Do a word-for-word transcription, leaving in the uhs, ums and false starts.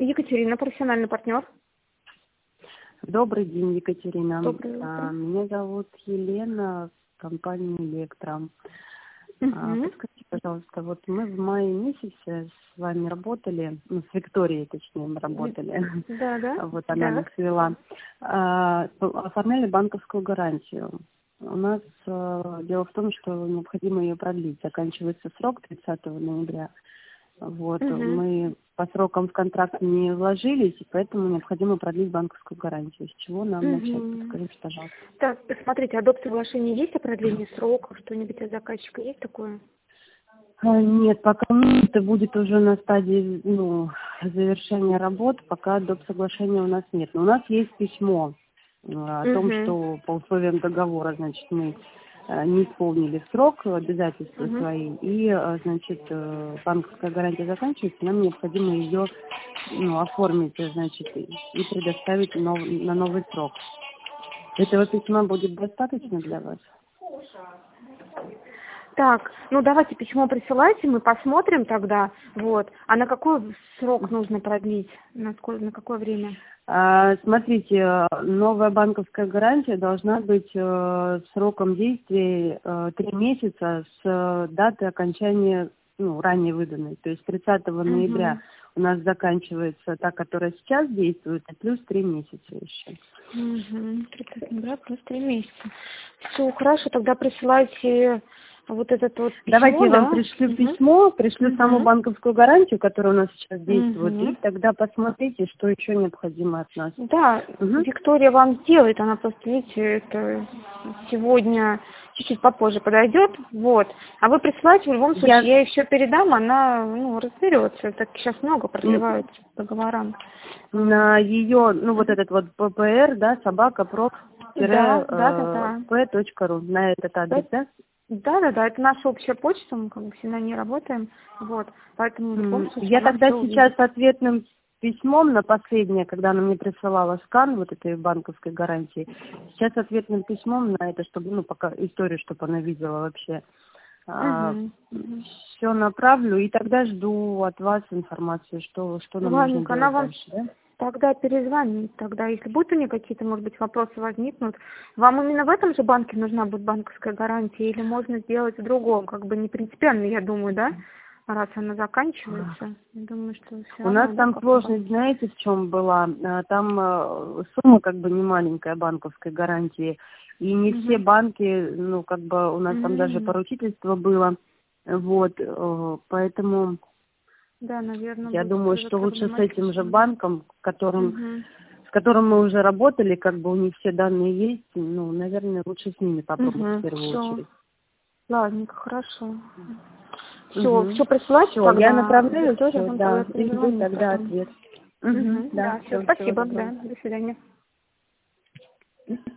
Екатерина, профессиональный партнер. Добрый день, Екатерина. Доброе утро. А, Меня зовут Елена, компания «Электро». А, Мгм. Подскажите, пожалуйста, вот мы в мае месяце с вами работали, ну, с Викторией, точнее, мы работали, Да, да. вот она нас Так. вела, А, оформляли банковскую гарантию. У нас э, дело в том, что необходимо ее продлить. Заканчивается срок тридцатого ноября. Вот, Мгм. мы по срокам в контракт не вложились, и поэтому необходимо продлить банковскую гарантию. С чего нам начать? Мгм. Подскажите, пожалуйста. Так, смотрите, а доп. Соглашение есть о продлении срока? Что-нибудь от заказчика есть такое? А, Нет, пока нет, это будет уже на стадии, ну, завершения работ, пока доп. Соглашения у нас нет. Но у нас есть письмо э, о том, Угу. что по условиям договора, значит, мы э, не исполнили срок, обязательства Угу. свои, и, э, значит, э, банковская гарантия заканчивается, нам необходимо ее, ну, оформить, э, значит, и и предоставить нов- на новый срок. Этого письма будет достаточно для вас? Так, ну давайте письмо присылайте, мы посмотрим тогда. Вот. А на какой срок нужно продлить? На, сколько, на какое время? А, Смотрите, э, новая банковская гарантия должна быть э, сроком действия э, три месяца с э, даты окончания, ну, ранее выданной. То есть тридцатого ноября Угу. у нас заканчивается та, которая сейчас действует, и плюс три месяца еще. Угу. тридцатого ноября плюс три месяца. Все, хорошо, тогда присылайте вот это вот Давайте письмо, я вам да? пришлю Угу. письмо, пришлю саму Угу. банковскую гарантию, которая у нас сейчас действует, и Угу. тогда посмотрите, что еще необходимо от нас. Да, Мгм. Виктория вам сделает, она просто, видите, это сегодня чуть-чуть попозже подойдет, вот. А вы присылайте, в любом случае, Я я ей все передам, она, ну, разберется. Так сейчас много м, продлеваются договорам. Вот. на ее, ну, вот этот вот ППР, да, собака, проф, Да, да, да, да. п точка ру, на этот адрес, да? Да, да, да, это наша общая почта, мы как бы все на ней работаем, вот. Поэтому в любом М, случае Я она тогда все сейчас увидит. ответным письмом на последнее, когда она мне присылала скан вот этой банковской гарантии, сейчас ответным письмом на это, чтобы, ну, пока историю, чтобы она видела вообще, Угу, угу. все направлю, и тогда жду от вас информацию, что, что нам нужно Ладненько, она делать вам дальше, да? тогда перезвонит. Тогда, если будут у нее какие-то, может быть, вопросы возникнут, вам именно в этом же банке нужна будет банковская гарантия или можно сделать в другом? Как бы не принципиально, я думаю, да? Раз она заканчивается. Я думаю, что все У нас равно, да, в там каком сложность, банке. знаете, в чем была? А, Там э, сумма как бы не маленькая банковской гарантии, и не все Угу. банки, ну, как бы у нас там даже М. поручительство было, вот, э, поэтому Да, наверное, я будет думаю, тоже что лучше с этим же проблематично. банком, которым, Угу. с которым мы уже работали, как бы у них все данные есть, ну, наверное, лучше с ними попробовать в Угу. первую Все. очередь. Ладненько, хорошо. Все, Угу. все присылайте Все, я тогда. направляю Виктория все, вам тогда да, и жду перезвонит тогда потом. ответ. Угу, Угу. да, Да, все, все, всего спасибо, доброго. да, до свидания.